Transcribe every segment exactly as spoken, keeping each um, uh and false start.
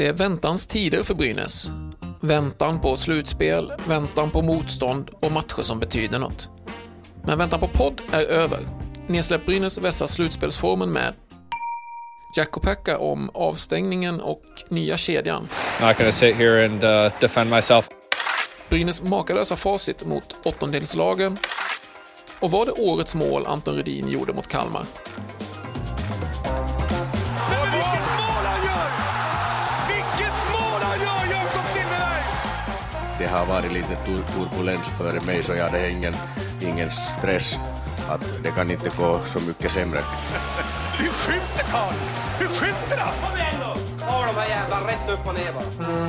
Det är väntans tider för Brynäs. Väntan på slutspel, väntan på motstånd och matcher som betyder något. Men väntan på podd är över. Nedsläpp Brynäs vässa slutspelsformen med Jack Kopecka om avstängningen och nya kedjan. I'm not going to sit here and uh, defend myself. Brynäs makalösa facit mot åttondelslagen. Och var det årets mål Anton Rudin gjorde mot Kalmar? Det har varit lite turbulens för mig, så jag hade ingen, ingen stress att det kan inte gå så mycket sämre. Hur skjuter Karl? Hur skjuter han? Kom igen då! Ta de här jävla rätt upp och ner bara.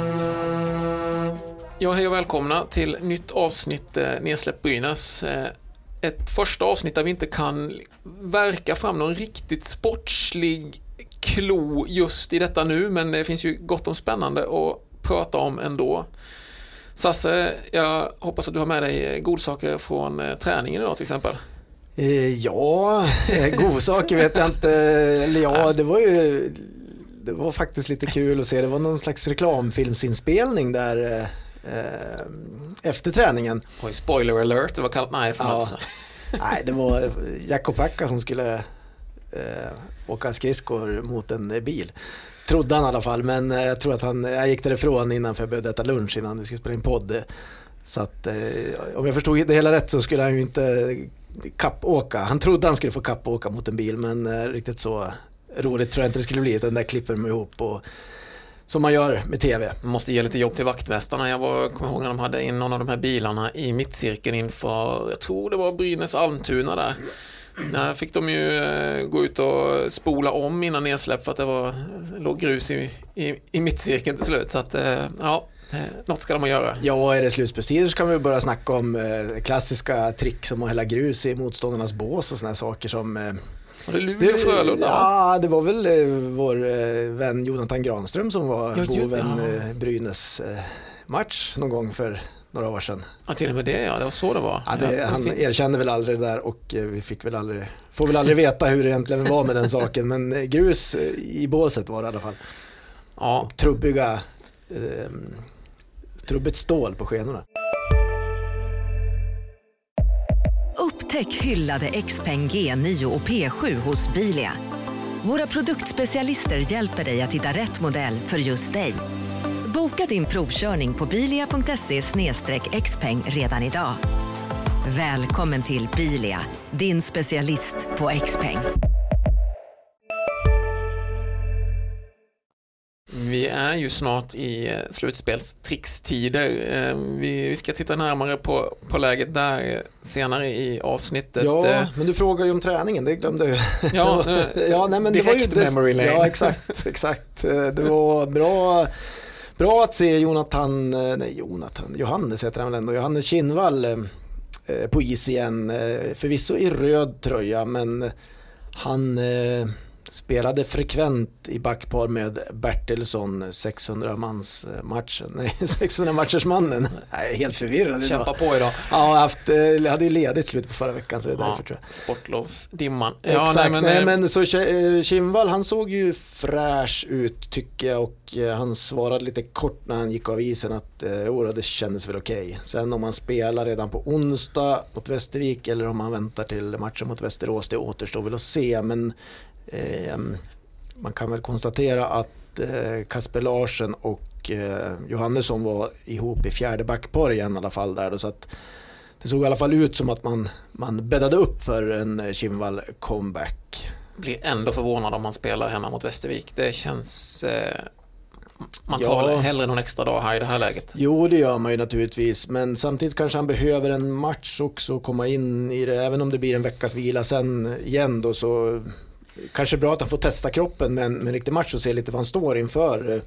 Ja, hej och välkomna till nytt avsnitt eh, Nedsläpp Brynäs. Eh, ett första avsnitt där vi inte kan verka fram någon riktigt sportslig klo just i detta nu, men det finns ju gott om spännande att prata om ändå. Sasse, jag hoppas att du har med dig godsaker från eh, träningen idag till exempel. Eh, ja, godsaker vet jag inte. Eller ja, det var ju det var faktiskt lite kul att se. Det var någon slags reklamfilmsinspelning där eh, efter träningen. Oj, spoiler alert, det var kallt. Nej, för ja. Nej, det var Jack Kopecka som skulle eh, åka skridskor mot en bil. Trodde han i alla fall, men jag tror att han, jag gick därifrån innan för jag behövde äta lunch innan vi skulle spela in podd. Så att eh, om jag förstod det hela rätt så skulle han ju inte kappåka. Han trodde han skulle få kappåka mot en bil, men eh, riktigt så roligt tror jag inte det skulle bli. Den där klipper de ihop och, som man gör med tv. Man måste ge lite jobb till vaktmästarna. Jag var, kommer ihåg när de hade in någon av de här bilarna i mittcirkeln inför, jag tror det var Brynäs Almtuna där. Där fick de ju eh, gå ut och spola om innan nedsläpp för att det var, låg grus i, i, i mittcirkeln till slut. Så att, eh, ja, eh, något ska de göra. Ja, är det slutspelstider så kan vi börja snacka om eh, klassiska trick som att hälla grus i motståndarnas bås och såna här saker som... Eh, var det Luleå och Frölunda? Ja, det var väl eh, vår eh, vän Jonathan Granström som var ja, boven ja. eh, Brynäs eh, match någon gång för några år sedan. Ja, till och med det, ja. Det var så det var. Ja, det, ja, han finns. erkände väl aldrig det där och eh, vi fick väl aldrig, får väl aldrig veta hur det egentligen var med den saken. Men eh, grus eh, i båset var det i alla fall. Ja. Och trubbiga, eh, trubbigt stål på skenorna. Upptäck hyllade Xpeng G nio och P sju hos Bilia. Våra produktspecialister hjälper dig att hitta rätt modell för just dig. Boka din provkörning på bilia punkt se slash xpeng redan idag. Välkommen till Bilia, din specialist på Xpeng. Vi är ju snart i slutspelstrickstider. Vi, vi ska titta närmare på, på läget där senare i avsnittet. Ja, men du frågar ju om träningen, det glömde jag. Ja, ja nej, men det var ju det, memory lane. Ja, exakt, exakt. Det var bra, bra att se Jonathan, nej Jonathan, Johannes heter han väl ändå, Johannes Kinnvall eh, på is igen. Förvisso i röd tröja, men han... Eh, spelade frekvent i backpar med Bertilsson, sexhundra mans matchen. Nej, sexhundra matchers mannen. Jag är helt förvirrad idag. Kämpa på idag. Ja, haft, jag hade ju ledigt slut på förra veckan så det är ja, därför tror jag. Sportlovsdimman. Ja, exakt, nej men, nej, men så Kinnvall, han såg ju fräsch ut tycker jag och han svarade lite kort när han gick av isen att oh, det kändes väl okej. Okay. Sen om han spelar redan på onsdag mot Västervik eller om han väntar till matchen mot Västerås, det återstår väl att se, men Eh, man kan väl konstatera att eh, Kasper Larsen och eh, Johannesson var ihop i fjärde backpar igen i alla fall där då, så att det såg i alla fall ut som att man, man bäddade upp för en Kinnvall comeback. Blir ändå förvånad om man spelar hemma mot Västervik. Det känns eh, man tar ja. hellre någon extra dag här i det här läget. Jo, det gör man ju naturligtvis, men samtidigt kanske han behöver en match också och komma in i det, även om det blir en veckas vila sen igen då, så kanske bra att han får testa kroppen med en, med en riktig match och se lite vad han står inför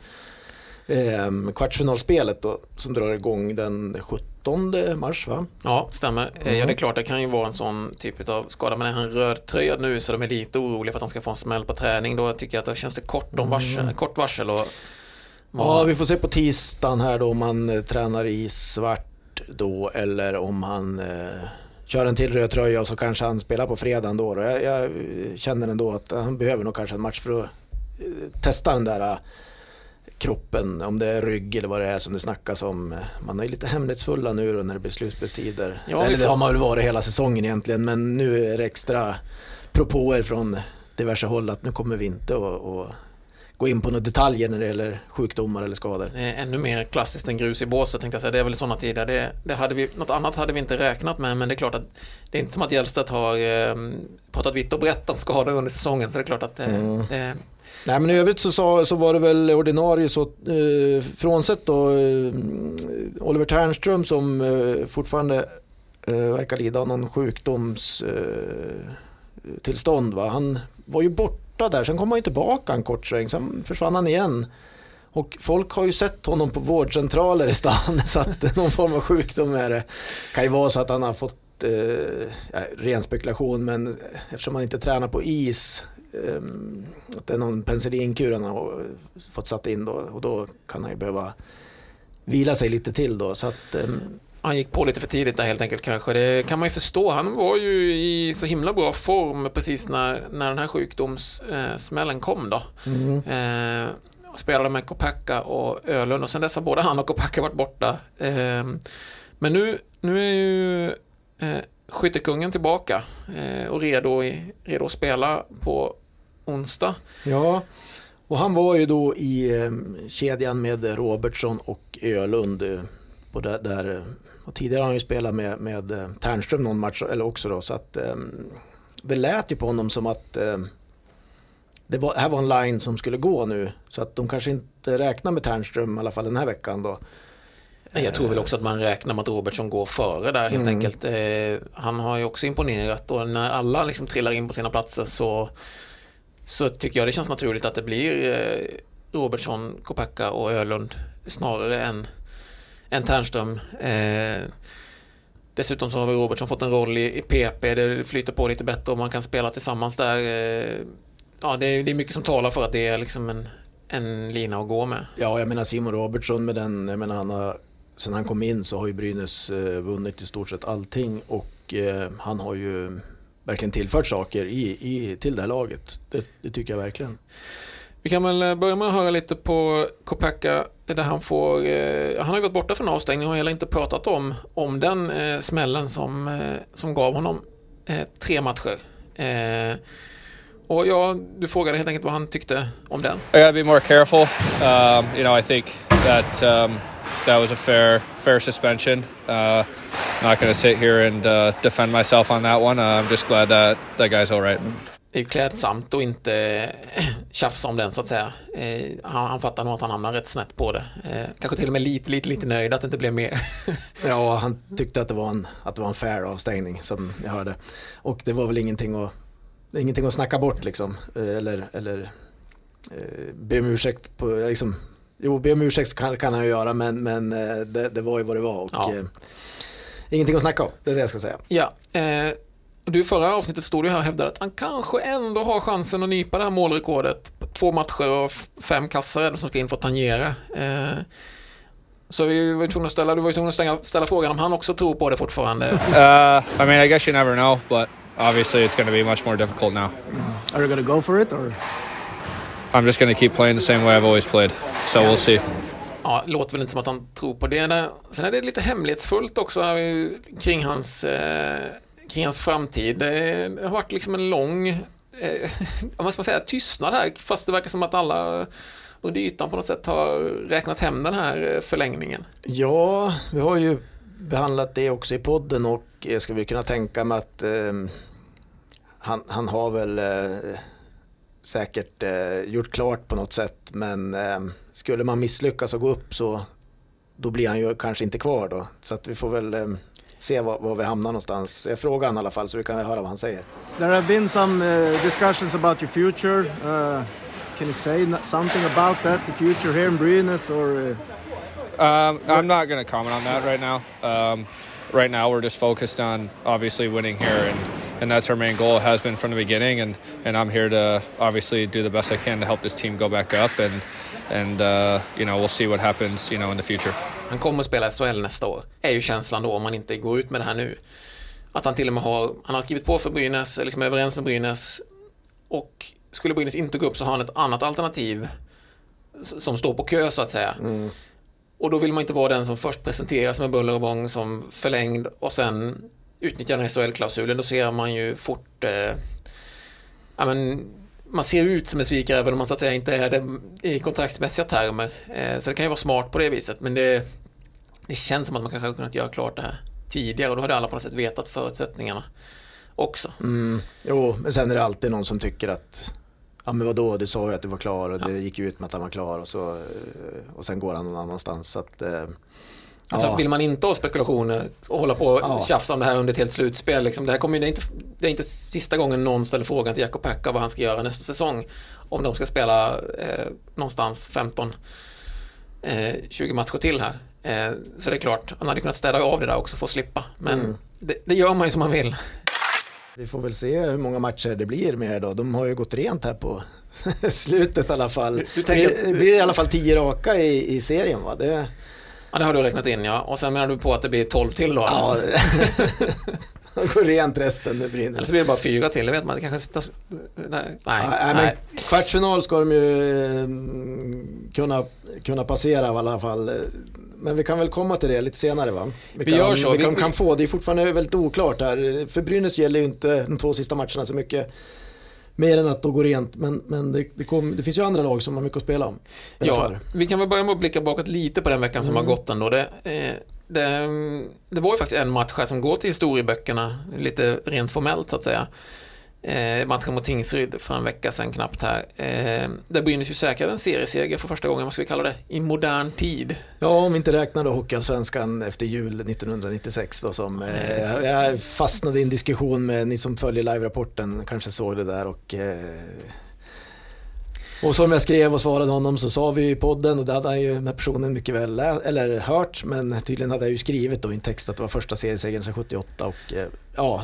eh, kvartsfinalspelet då, som drar igång den sjuttonde mars, va? Ja, stämmer. Mm. Ja, det är klart, det kan ju vara en sån typ av skada, men är han rödtröjad nu så de är lite oroliga för att han ska få en smäll på träning, då tycker jag att det känns det kort om varsel, mm. kort varsel och ja, vi får se på tisdagen här då om han tränar i svart då eller om han eh, kör en till röd tröja och så kanske han spelar på fredagen då. Jag, jag känner ändå att han behöver nog kanske en match för att testa den där kroppen, om det är rygg eller vad det är som det snackas om. Man är ju lite hemlighetsfulla nu då när det blir slutspelstider. Ja, eller det får... har man väl varit hela säsongen egentligen, men nu är det extra propåer från diverse håll att nu kommer vi inte att gå in på några detaljer när det gäller sjukdomar eller skador. Det är ännu mer klassiskt än grus i båset, tänkte jag säga. Det är väl sådana tider. Det, det hade vi, något annat hade vi inte räknat med, men det är klart att det är inte som att Hjälstedt har eh, pratat vitt och brett om skador under säsongen, så det är klart att det... Mm. det Nej, men i övrigt så, så, så var det väl ordinarie så eh, frånsett då eh, Oliver Ternström som eh, fortfarande eh, verkar lida av någon sjukdoms eh, tillstånd, va? Han var ju borta där, sen kom han ju tillbaka en kort sväng, sen försvann han igen. Och folk har ju sett honom på vårdcentraler i stan, så att någon form av sjukdom är det. Kan ju vara så att han har fått eh, ja, ren spekulation, men eftersom han inte tränar på is, eh, att det är någon penicillinkur han har fått satt in då, och då kan han ju behöva vila sig lite till då, så att eh, han gick på lite för tidigt där helt enkelt kanske. Det kan man ju förstå. Han var ju i så himla bra form precis när, när den här sjukdomssmällen kom då. Mm. Eh, spelade med Kopacka och Ölund, och sen dess har både han och Kopacka varit borta. Eh, men nu, nu är ju eh, skyttekungen tillbaka eh, och redo, i, redo att spela på onsdag. Ja, och han var ju då i eh, kedjan med Robertsson och Ölund eh, på där, där och tidigare har han ju spelat med, med eh, Ternström någon match eller också då, så att eh, det lät ju på honom som att eh, det var, här var en line som skulle gå nu, så att de kanske inte räknar med Ternström i alla fall den här veckan då. Jag tror väl också att man räknar med att Robertsson går före där helt mm. enkelt. Eh, han har ju också imponerat, och när alla liksom trillar in på sina platser så, så tycker jag det känns naturligt att det blir eh, Robertsson, Kopacka och Ölund snarare än än Ternström. Eh, dessutom så har vi Robertsson fått en roll i, i P P. Det flyter på lite bättre och man kan spela tillsammans där. Eh, ja, det är, det är mycket som talar för att det är liksom en, en lina att gå med. Ja, jag menar Simon Robertsson med den, jag menar han har, sen han kom in så har ju Brynäs eh, vunnit i stort sett allting, och eh, han har ju verkligen tillfört saker i, i, till det här laget. Det, det tycker jag verkligen. Vi kan väl börja med att höra lite på Kopacka där han får, eh, han har ju gått borta från avstängning och har heller inte pratat om, om den eh, smällen som, eh, som gav honom eh, tre matcher. Eh, och ja, du frågade helt enkelt vad han tyckte om den. I gotta be more careful. Um, you know, I think that um, that was a fair fair suspension. Uh, not going to sit here and uh, defend myself on that one. Uh, I'm just glad that that guy's all right. Det är ju klädsamt och inte tjafsa om den så att säga. Eh, han, han fattar nog att han hamnar rätt snett på det. Eh, kanske till och med lite, lite, lite nöjd att det inte blev mer. Ja, han tyckte att det var en, att det var en fair avstängning som jag hörde. Och det var väl ingenting att, ingenting att snacka bort liksom. Eller, eller eh, be om ursäkt på, liksom, jo, be om ursäkt kan, kan han ju göra, men, men det, det var ju vad det var. Och ja. eh, ingenting att snacka om, det är det jag ska säga. Ja, eh, du förra avsnittet stod du här och hävdade att han kanske ändå har chansen att nypa det här målrekordet. Två matcher och fem kassar som ska in för att tangera. Eh, så vi var tvungna att ställa, du var tvungen att ställa, ställa frågan om han också tror på det fortfarande. Uh, I mean, I guess you never know, but obviously it's going to be much more difficult now. Are you going to go for it or? I'm just going to keep playing the same way I've always played, so we'll see. Ja, det låter väl inte som att han tror på det. Sen är det lite hemlighetsfullt också kring hans... Eh, kring hans framtid. Det har varit liksom en lång eh, vad ska man säga, tystnad här, fast det verkar som att alla under ytan på något sätt har räknat hem den här förlängningen. Ja, vi har ju behandlat det också i podden, och jag ska väl kunna tänka mig att eh, han, han har väl eh, säkert eh, gjort klart på något sätt, men eh, skulle man misslyckas och gå upp så då blir han ju kanske inte kvar då, så att vi får väl eh, se var, var vi hamnar någonstans. Jag frågar han i alla fall så vi kan höra vad han säger. There have been some uh, discussions about your future. Uh, can you say something about that, the future here in Brynäs? Or, uh, um, I'm not going to comment on that right now. Um, right now we're just focused on obviously winning here, and, and that's our main goal. It has been from the beginning, and, and I'm here to obviously do the best I can to help this team go back up, and, and uh, you know, we'll see what happens, you know, in the future. Han kommer att spela S H L nästa år. Är ju känslan då, om man inte går ut med det här nu. Att han till och med har, han har skrivit på för Brynäs, liksom överens med Brynäs, och skulle Brynäs inte gå upp så har han ett annat alternativ som står på kö så att säga. Mm. Och då vill man inte vara den som först presenteras med buller och bång som förlängd och sen utnyttjar den S H L-klausulen. Då ser man ju fort eh, ja, men, man ser ut som en svikare även om man så att säga inte är det i kontraktsmässiga termer. Eh, så det kan ju vara smart på det viset, men det, det känns som att man kanske hade kunnat göra klart det här tidigare och då hade alla på något sätt vetat förutsättningarna också. Mm. Jo, men sen är det alltid någon som tycker att ja men vadå, du sa ju att du var klar och ja. Det gick ut med att han var klar och, så, och sen går han någon annanstans. Så att, eh, alltså, ja. Vill man inte ha spekulationer och hålla på och ja. tjafsa om det här under ett helt slutspel, liksom, det, här kommer ju, det, är inte, det är inte sista gången någon ställer frågan till Jakob Pekka vad han ska göra nästa säsong. Om de ska spela eh, någonstans femton tjugo matcher till här. Eh, så det är klart, han hade kunnat städa av det där också för att slippa. Men mm. det, det gör man ju som man vill. Vi får väl se hur många matcher det blir med då. De har ju gått rent här på slutet i alla fall. Du, du tänker att, det blir i alla fall tio raka i, i serien, va? Det... Ja, det har du räknat in, ja. Och sen menar du på att det blir tolv till då? Ja, det går rent resten, det brinner. Eller så blir det bara fyra till, det vet man. Det kanske sitter... Nej, nej, nej. nej. Kvartsfinal ska de ju kunna, kunna passera i alla fall. Men vi kan väl komma till det lite senare, va? Vi, vi kan, gör så. Vi, vi kan, vi kan få, det är fortfarande väldigt oklart här. För Brynäs gäller ju inte de två sista matcherna så mycket. Mer än att då går rent. Men, men det, det, kom, det finns ju andra lag som har mycket att spela om. Ja, vi kan väl börja med att blicka bakåt lite på den veckan som mm. har gått ändå. Det, eh, det, det var ju faktiskt en match här som går till historieböckerna. Lite rent formellt så att säga. Eh, matchen mot Tingsryd för en vecka sedan knappt här. Eh, där Brynäs ju säkrade en serieseger för första gången, vad ska vi kalla det, i modern tid. Ja, om vi inte räknar då Hockeyallsvenskan efter jul nittonhundranittiosex då som eh, jag fastnade i en diskussion med ni som följer live-rapporten, kanske såg det där och eh, och som jag skrev och svarade honom så sa vi i podden och det hade han ju med personen mycket väl lä- eller hört, men tydligen hade jag ju skrivit då i en text att det var första seriesegern sedan sjuttioåtta och eh, ja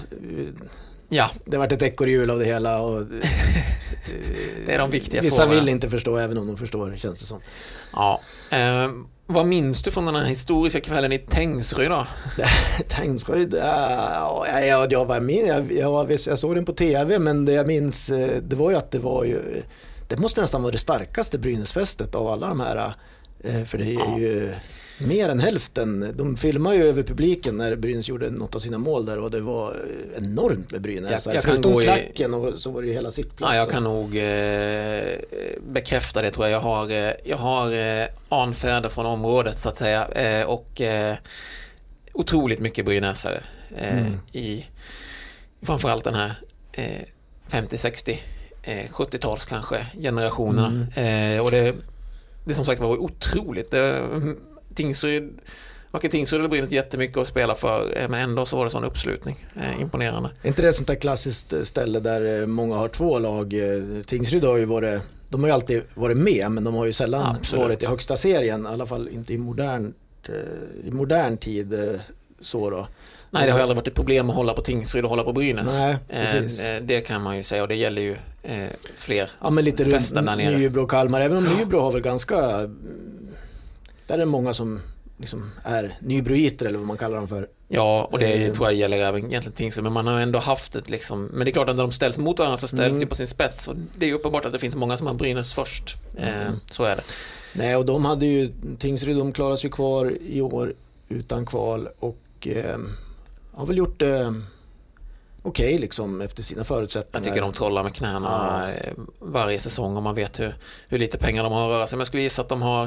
Ja. Det har varit ett ekorrhjul av det hela och det är de viktiga vissa frågorna. Vill inte förstå även om de förstår, känns det som. Ja. Eh, vad minns du från den här historiska kvällen i Tingsryd då? Tingsryd? Ja, ja, jag var med. Jag, jag, jag såg den på tv, men det jag minns det var ju att det var ju det måste nästan vara det starkaste Brynäsfestet av alla de här, för det är ja. ju mer än hälften. De filmar ju över publiken när Brynäs gjorde något av sina mål där och det var enormt med Brynäs. Jag, jag Förutom kan klacken och så var det ju hela sittplats. Ja, jag kan nog eh, bekräfta det tror jag. Jag har, eh, jag har eh, anfäder från området så att säga eh, och eh, otroligt mycket brynäsare eh, mm. i framförallt den här eh, femtio sextio eh, sjuttio-tals kanske generationerna. Mm. Eh, och det, det som sagt var otroligt. Det, Tingsryd, varken Tingsryd eller Brynäs jättemycket att spela för, men ändå så var det sån uppslutning. Eh, imponerande. Är inte det ett sånt där klassiskt ställe där många har två lag? Tingsryd har ju varit, de har ju alltid varit med, men de har ju sällan Absolut. varit i högsta serien, i alla fall inte i modern, i modern tid så då. Nej, det har ju aldrig varit ett problem att hålla på Tingsryd och hålla på Brynäs. Nej, precis. Eh, det kan man ju säga och det gäller ju eh, fler ja, men lite fästen där nere. Nybro och Kalmar, även om ja. Nybro har väl ganska... Där är det många som liksom är nybroiter eller vad man kallar dem för. Ja, och det eh, tror jag gäller även egentligen Tingsryd, men man har ändå haft ett liksom, men det är klart att när de ställs mot varandra så ställs mm. det på sin spets och det är ju uppenbart att det finns många som har Brynäs först. Eh, mm. Så är det. Nej, och de hade ju Tingsryd, de klarar sig kvar i år utan kval och eh, har väl gjort det eh, okej okay, liksom efter sina förutsättningar. Jag tycker de trollar med knäna ja. varje säsong och man vet hur, hur lite pengar de har att röra sig. Men jag skulle gissa att de har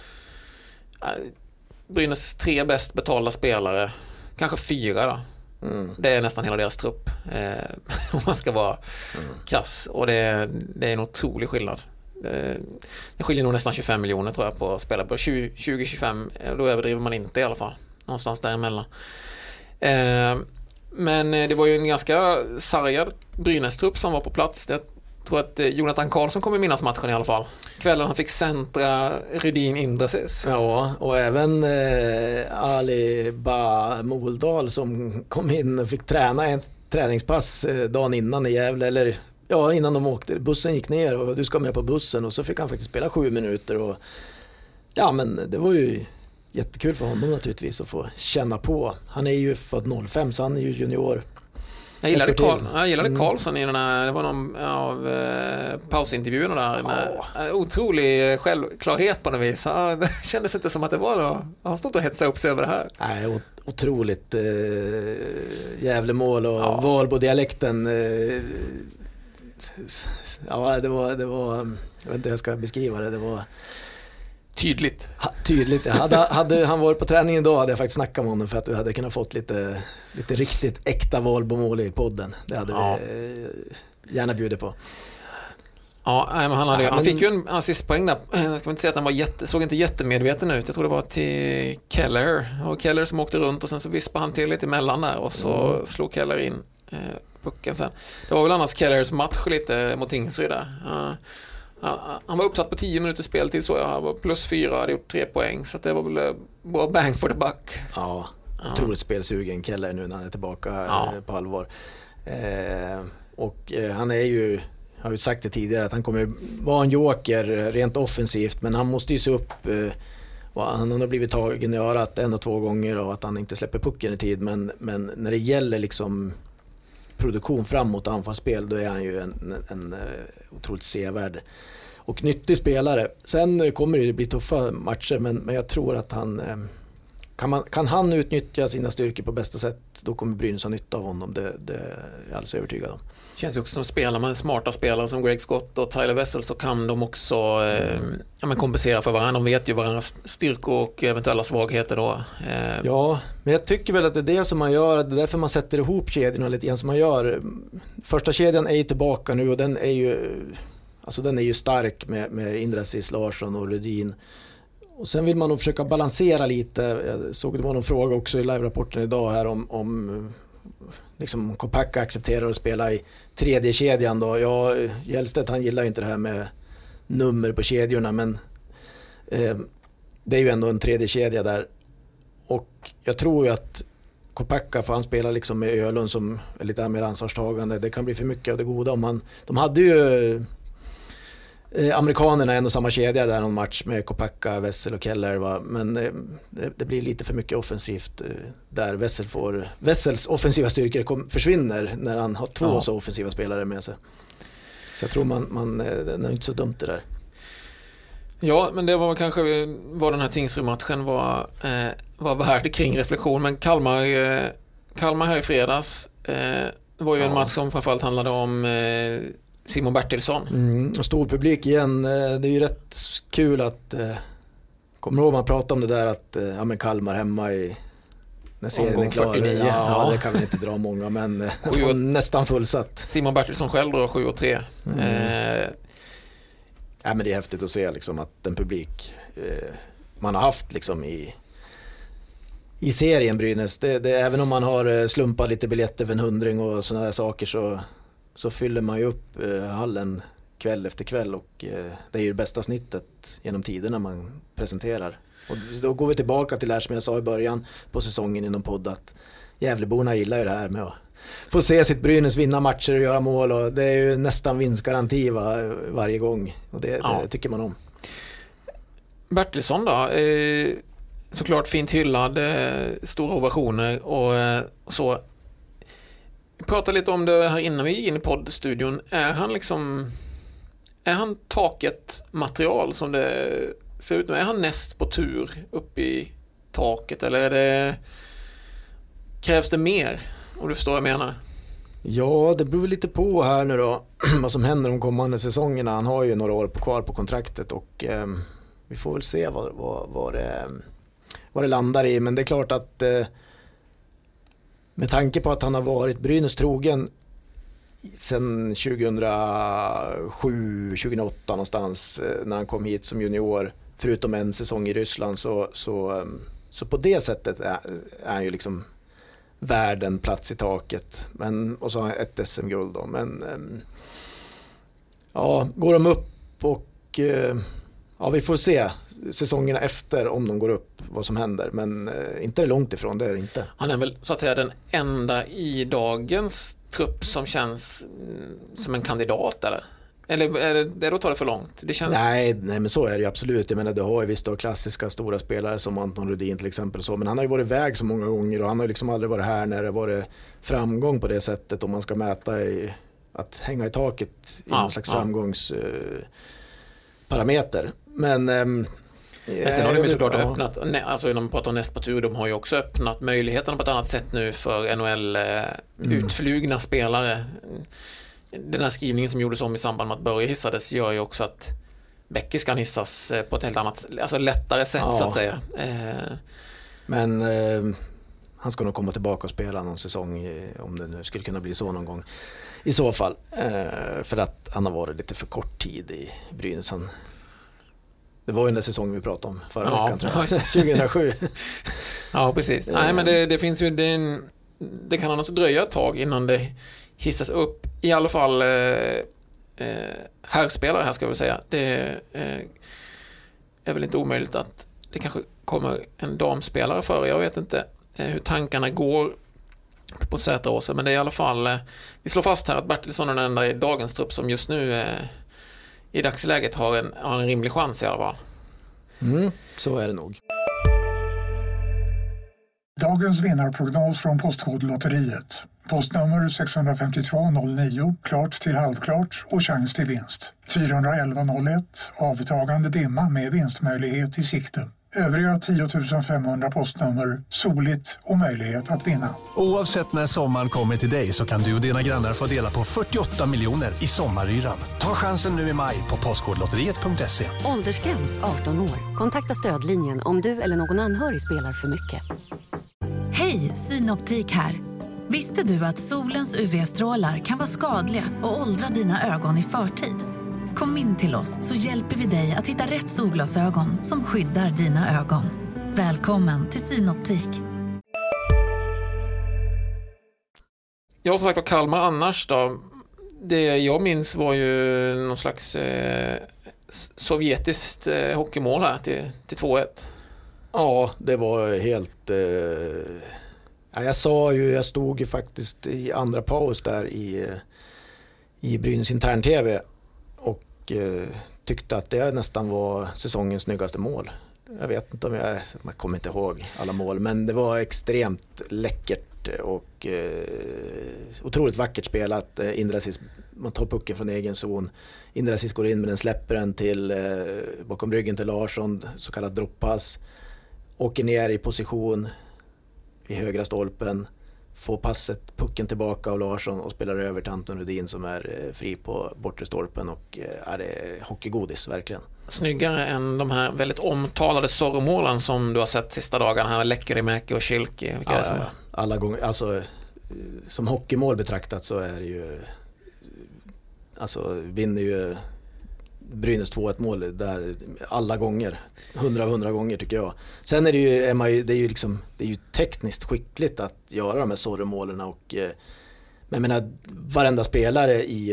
Brynäs tre bäst betalda spelare, kanske fyra då. Mm. Det är nästan hela deras trupp eh, om man ska vara mm. kass och det, det är en otrolig skillnad. Det, det skiljer nog nästan tjugofem miljoner tror jag på spelare på tjugo till tjugofem, då överdriver man inte i alla fall. Någonstans däremellan. Eh, men det var ju en ganska sargad Brynäs-trupp som var på plats. Jag tror att Jonathan Karlsson kommer minnas matchen i alla fall. Kvällen han fick centra Rydin in precis. Ja, och även eh, Ali Ba Moldal som kom in och fick träna en träningspass eh, dagen innan i Gävle, eller ja, innan de åkte. Bussen gick ner och du ska med på bussen och så fick han faktiskt spela sju minuter och ja, men det var ju jättekul för honom naturligtvis att få känna på. Han är ju född noll fem så han är ju junior. Jag gillade, Karl, jag gillade Karlsson i den här, det var någon av eh, pausintervjuerna där. Med, oh. Otrolig självklarhet på något vis. Ja, det kändes inte som att det var då. Han stod och hetsade upp sig över det här. Nej, otroligt eh, Gävlemål och ja. Valbo-dialekten. Eh, ja, det var, det var, jag vet inte hur jag ska beskriva det, det var tydligt. Ha, tydligt. Hade, hade han varit på träningen idag hade jag faktiskt snackat med honom för att vi hade kunnat fått lite, lite riktigt äkta Valbo-mål i podden. Det hade ja. vi eh, gärna bjudit på. Ja, men han, hade, ja, han men... fick ju en assistpoäng där. Jag ska inte säga att han var jätte, såg inte jättemedveten ut. Jag tror det var till Keller. Och Keller som åkte runt och sen så vispade han till lite emellan där och så mm. slog Keller in eh, pucken sen. Det var väl annars Kellers match lite mot Tingsryd där. Uh, Han var uppsatt på tio minuter speltid så jag var plus fyra, hade gjort tre poäng så det var väl bra bang for the buck. Ja, otroligt ja. spelsugen Keller nu när han är tillbaka ja. på allvar. Eh, och eh, han är ju, har vi sagt det tidigare, att han kommer vara en joker rent offensivt, men han måste ju se upp. Eh, och han har blivit tagen i örat en och två gånger och att han inte släpper pucken i tid, men, men när det gäller liksom produktion framåt och anfallsspel, då är han ju en, en, en otroligt sevärd och nyttig spelare. Sen kommer det bli tuffa matcher, men, men jag tror att han kan, man, kan han utnyttja sina styrkor på bästa sätt, då kommer Brynäs ha nytta av honom. Det, det är jag alldeles övertygad om. Känns ju också som spelar man smarta spelare som Greg Scott och Tyler Wessel, så kan de också eh, ja, men kompensera för varandra. De vet ju varandras styrkor och eventuella svagheter då. Eh. Ja, men jag tycker väl att det är det som man gör, det är därför man sätter ihop kedjorna lite grann som man gör. Första kedjan är ju tillbaka nu och den är ju, alltså den är ju stark med, med Indrasis, Larsson och Rudin. Och sen vill man nog försöka balansera lite. Jag såg det var någon fråga också i live-rapporten idag här om, om liksom Kopacka accepterar att spela i tredje kedjan då. Ja, Hjellstedt han gillar inte det här med nummer på kedjorna, men eh, det är ju ändå en tredje kedja där. Och jag tror ju att Kopacka, för han spelar liksom med Ölund som är lite mer ansvarstagande. Det kan bli för mycket av det goda om man, de hade ju Eh, amerikanerna är ändå samma kedja där någon match med Kopacka, Wessel och Keller, va? Men eh, det, det blir lite för mycket offensivt eh, där Wessel får, Wessels offensiva styrkor kom, försvinner när han har två ja. så offensiva spelare med sig. Så jag tror man, man eh, det är inte så dumt det där. Ja, men det var kanske vad den här Tingsryd-matchen var, eh, var värd kring reflektion, men Kalmar, eh, Kalmar här i fredags eh, var ju ja. en match som framförallt handlade om eh, Simon Bertilsson. Mm, och stor publik igen. Det är ju rätt kul att eh, kommer ihåg man pratade om det där att eh, ja, men Kalmar hemma i när serien är klar. fyrtionio. Ja, ja, det kan vi inte dra många, men eh, nästan fullsatt. Simon Bertilsson själv drar sju och tre. Mm. Eh. Ja, men det är häftigt att se liksom att den publik eh, man har haft liksom i i serien Brynäs, det, det, även om man har slumpat lite biljetter för en hundring och sådana där saker, så så fyller man ju upp eh, hallen kväll efter kväll och eh, det är ju det bästa snittet genom tiden när man presenterar. Och då går vi tillbaka till det här som jag sa i början på säsongen inom podd, att Gävleborna gillar ju det här med att få se sitt Brynäs vinna matcher och göra mål, och det är ju nästan vinstgaranti va, varje gång, och det, ja. det tycker man om. Bertilsson då, eh, såklart fint hyllad, eh, stora ovationer och eh, så. Vi pratade lite om det här innan vi gick in i poddstudion. Är han liksom är han taket material som det ser ut nu? Är han näst på tur upp i taket, eller är det, krävs det mer, om du förstår vad jag menar? Ja, det beror lite på här nu då vad som händer de kommande säsongerna. Han har ju några år på kvar på kontraktet och eh, vi får väl se vad, vad, vad, det, vad det landar i, men det är klart att eh, med tanke på att han har varit Brynäs trogen sedan tjugohundrasju tjugohundraåtta någonstans när han kom hit som junior, förutom en säsong i Ryssland, så, så, så på det sättet är, är han ju liksom värden plats i taket. Men, och så har han ett S M-guld då. Men ja, går de upp och ja, vi får se säsongerna efter om de går upp vad som händer, men eh, inte är långt ifrån, det är det inte. Han är väl så att säga den enda i dagens trupp som känns mm, som en kandidat, eller? Eller är det, det då tar det för långt? Det känns... nej, nej, men så är det ju absolut. Jag menar, du har ju visst då klassiska stora spelare som Anton Rudin till exempel. Så, men han har ju varit iväg så många gånger och han har ju liksom aldrig varit här när det varit framgång på det sättet om man ska mäta i att hänga i taket i ja, någon slags ja. framgångsparameter. Uh, men... Um, Men sen har de ju såklart ja. öppnat, alltså när man pratar om näst på tur, de har ju också öppnat möjligheterna på ett annat sätt nu för N H L-utflugna mm. spelare. Den här skrivningen som gjordes om i samband med att Börje hissades gör ju också att Beckis kan hissas på ett helt annat, alltså lättare sätt ja. så att säga. Men eh, han ska nog komma tillbaka och spela någon säsong om det nu skulle kunna bli så någon gång. I så fall, eh, för att han har varit lite för kort tid i Brynäs. Han, det var ju den där säsongen vi pratade om förra ja, veckan, tror jag. tjugohundrasjু. Ja, precis. Nej, men det, det finns ju det, en, det kan annars dröja ett tag innan det hissas upp. I alla fall eh, eh, herrspelare här ska vi säga. Det eh, är väl inte omöjligt att det kanske kommer en damspelare före. Jag vet inte eh, hur tankarna går på Säteråsen, men det är i alla fall eh, vi slår fast här att Bertilsson är den enda i dagens trupp som just nu eh, i dagsläget har en, har en rimlig chans i alla fall. Mm, så är det nog. Dagens vinnarprognos från Postkodlotteriet. Postnummer sex fem två noll nio, klart till halvklart och chans till vinst. fyra ett ett noll ett, avtagande dimma med vinstmöjlighet i sikte. Övriga tio tusen femhundra postnummer, soligt och möjlighet att vinna. Oavsett när sommaren kommer till dig så kan du och dina grannar få dela på fyrtioåtta miljoner i sommaryran. Ta chansen nu i maj på postkodlotteriet punkt se. Åldersgräns arton år. Kontakta stödlinjen om du eller någon anhörig spelar för mycket. Hej, Synoptik här. Visste du att solens U V-strålar kan vara skadliga och åldra dina ögon i förtid? Kom in till oss så hjälper vi dig att hitta rätt solglasögon som skyddar dina ögon. Välkommen till Synoptik. Jag som sagt var Kalmar annars då. Det jag minns var ju någon slags eh, sovjetiskt eh, hockeymål här till, till två ett. Ja, det var helt... Eh, ja, jag sa ju, jag stod ju faktiskt i andra paus där i, i Brynäs intern-tv och eh, tyckte att det nästan var säsongens snyggaste mål. Jag vet inte om jag, jag kommer inte ihåg alla mål, men det var extremt läckert och eh, otroligt vackert spelat. Indrasis, man tar pucken från egen zon. Indrasis går in med den, släpper den till eh, bakom ryggen till Larsson, så kallad droppass. Åker ner i position i högra stolpen, får passet, pucken tillbaka av Larsson och spelar över till Anton Rudin som är fri på bortre stolpen och är det hockeygodis verkligen. Snyggare än de här väldigt omtalade sorromålen som du har sett sista dagarna här, Lekkerimäki och Kilki. Ja, ja, alla gånger, alltså som hockeymål betraktat så är det ju, alltså vinner ju Brynäs två ett mål där alla gånger, hundra av hundra gånger tycker jag. Sen är det ju, är man ju, det är ju liksom, det är ju tekniskt skickligt att göra de här sorremålen och men jag menar, varenda spelare i